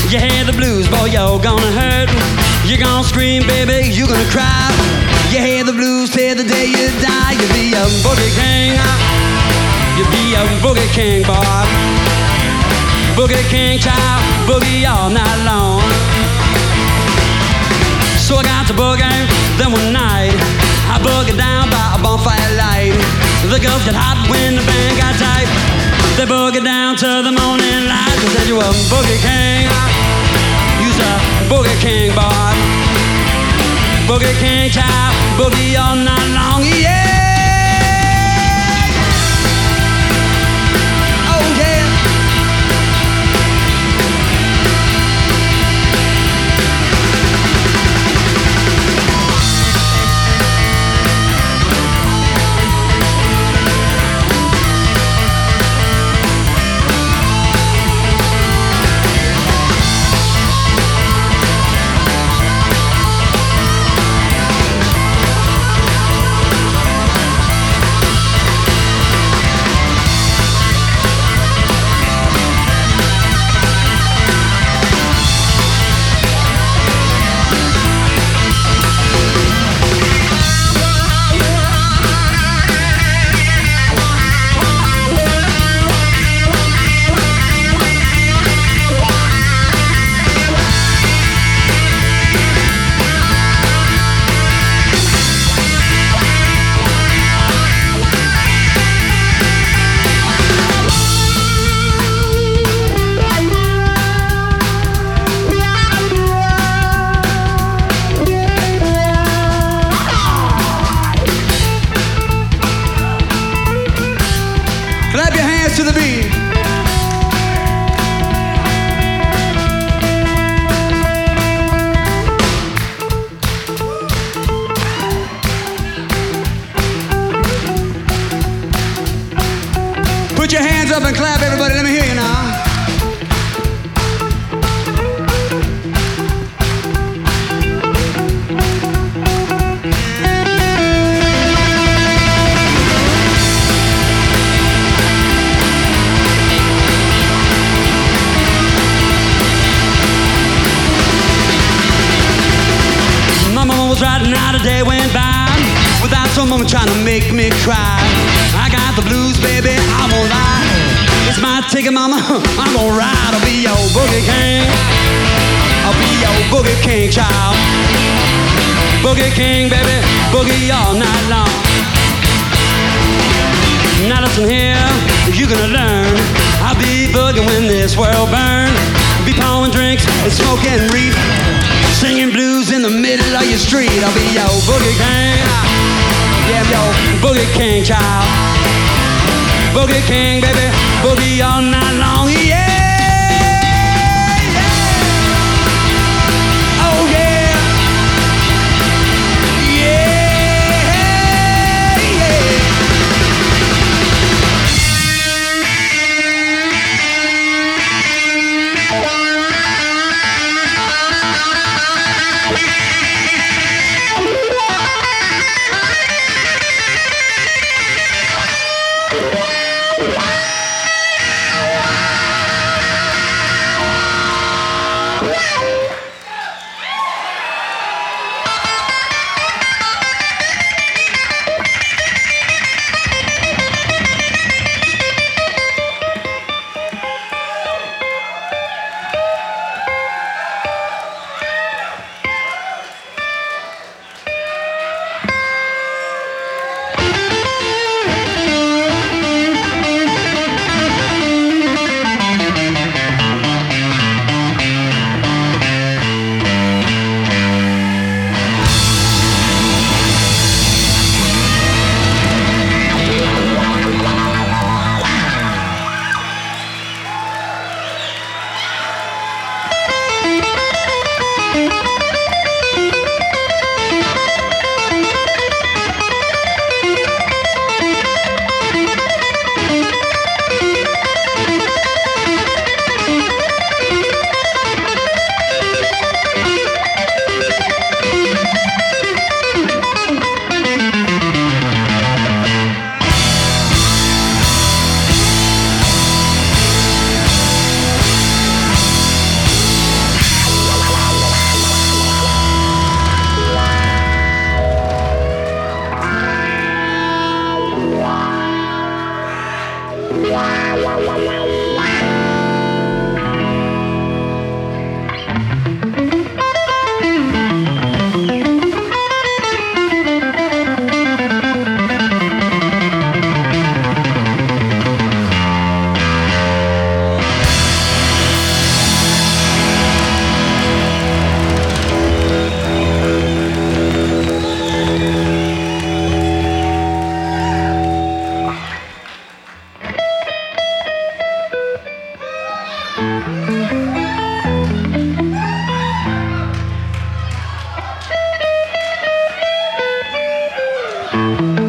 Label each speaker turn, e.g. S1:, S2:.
S1: You hear the blues, boy, you're gonna hurt. You're gonna scream, baby, you're gonna cry. You hear the blues till the day you die. You'll be a boogie king. You'll be a boogie king, boy. Boogie king, child, boogie all night long. So I got to boogie, then one night I boogie down by a bonfire light. The girls got hot when the band got tight. They boogie down to the morning light. They said you a boogie king. You's a boogie king, boy. Boogie king, child, boogie all night long, yeah. Oh yeah. Clap your hands to the beat. Put your hands up and clap, everybody. Let me hear you now. Riding out, a day went by without some woman trying to make me cry. I got the blues, baby, I won't lie. It's my ticket, mama, I'm gonna ride. I'll be your boogie king. I'll be your boogie king, child. Boogie king, baby, boogie all night long. Now listen here, you're gonna learn. I'll be boogie when this world burns. Be pouring drinks and smoking reef, singing blues in the middle of your street. I'll be your boogie king. Yeah, I'm your boogie king, child. Boogie king, baby, boogie all night long, yeah. Bye.